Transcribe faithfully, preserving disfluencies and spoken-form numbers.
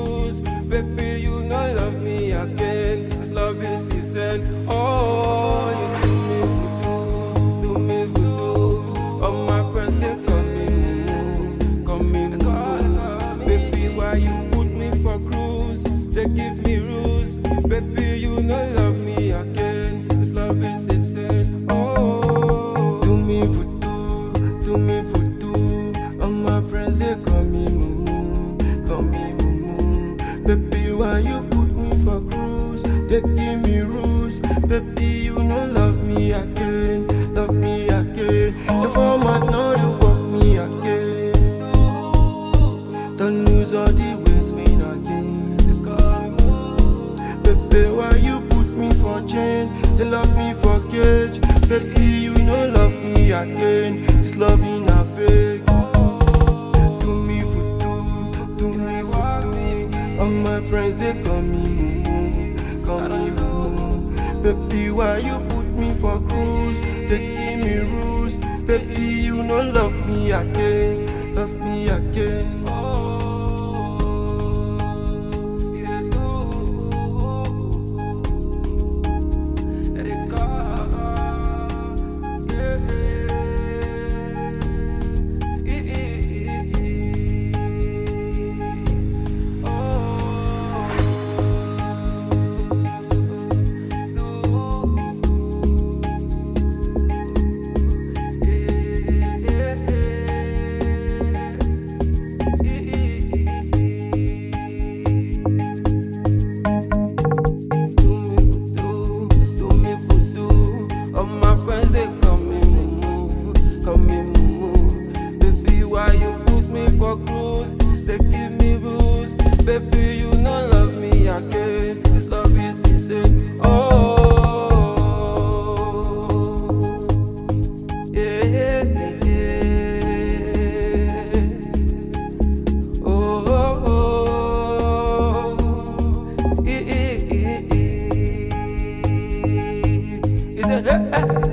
cruise. Baby, you no love me again. This love is insane. Oh, you do me voodoo, do me voodoo. All my friends they call me mumu, call me mumu. Baby, why you put me for cruise? They give me rules. Baby, you no love me again. This love is insane. Oh, Do me voodoo, do me voodoo. All my friends they call me mumu, call me mumu. Baby, why you put me for cruise? They give me rules. Baby, you no love me again, love me again. The format now you walk me again. Don't lose all the weight win again. Baby, why you put me for chain? They love me for cage. Baby, you no love me again. This love in a fake. Do me voodoo, do me voodoo. All my friends they call me mumu, call me mumu. Baby, why you put me for cruise? They give me rules. Baby, you no love me again, love me again. Baby, you no love me again. This love is insane. Oh, yeah, yeah, yeah. Oh, oh, oh. Eh, eh, eh, eh. Is it? Eh, eh.